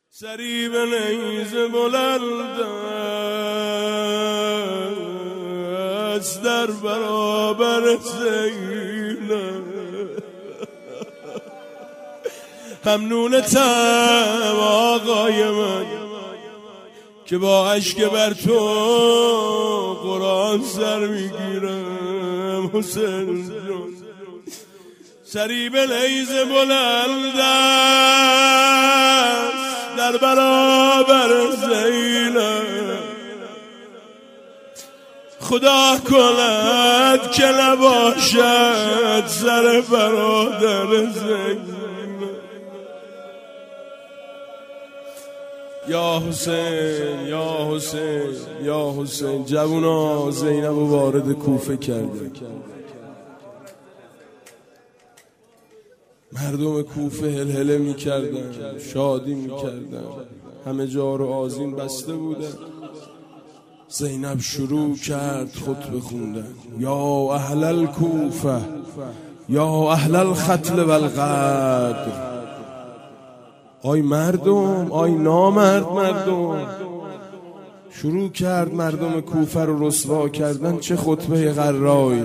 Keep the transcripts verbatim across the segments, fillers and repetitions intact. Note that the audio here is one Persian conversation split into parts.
سری به نیزه بلند است در برابر زینب، ممنونتم آقای من که با اشک بر تو قرآن سر میگیرم. حسین جان سری به نیزه بلند است در برابر زینب، خدا کند که نباشد سر برادر زینب. یا حسین یا حسین یا حسین. جوونا زینب رو وارد کوفه کرده. مردم کوفه هلهله میکردن، شادی میکردن، همه جا رو آذین بسته بودن. زینب شروع کرد خطبه خوندن. یا اهل الکوفه یا اهل الختل والغدر. آی مردم، آی نامرد مردم. شروع کرد مردم کوفه رو رسوا کردن. چه خطبه غرایی.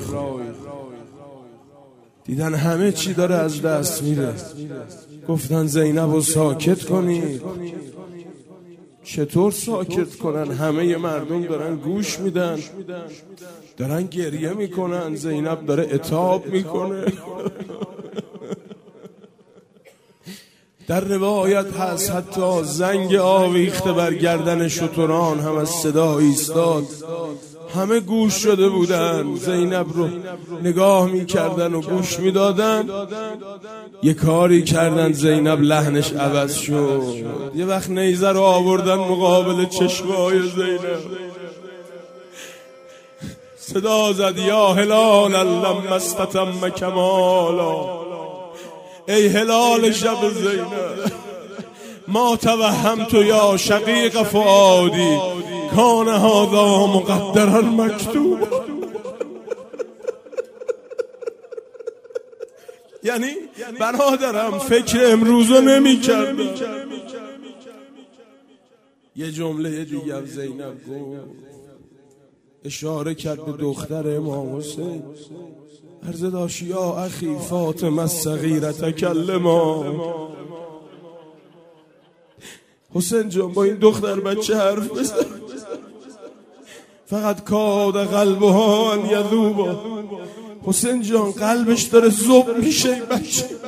دیدن همه چی داره از دست میره، گفتن زینب رو ساکت کنید. چطور ساکت کنن؟ همه مردم دارن گوش میدن، دارن گریه میکنن. زینب داره عتاب میکنه. در روایت هست حتی زنگ آویخته بر گردن شتران هم از صدا ایستاد. همه گوش شده بودن، زینب رو نگاه میکردن و گوش میدادن. یه کاری کردن زینب لحنش عوض شد. یه وقت نیزه رو آوردن مقابل چشمای زینب، صدا زد یا هلال لما استتم کمالا. ای هلال شب زینب، ما توهمت یا شقیق فؤادی کان هذا مقدرا مکتوب. یعنی برادرم فکر امروزو نمی کردم. یه جمله دیگه زینب گفت، اشاره کرد به دختر امام حسین. عرض داشت یا اخی فاطمه الصغیره تکلما. حسین جان با این دختر بچه حرف بزن. فقط کاد قلبها ان یذوبا. حسین جان قلبش داره ذوب میشه بچه.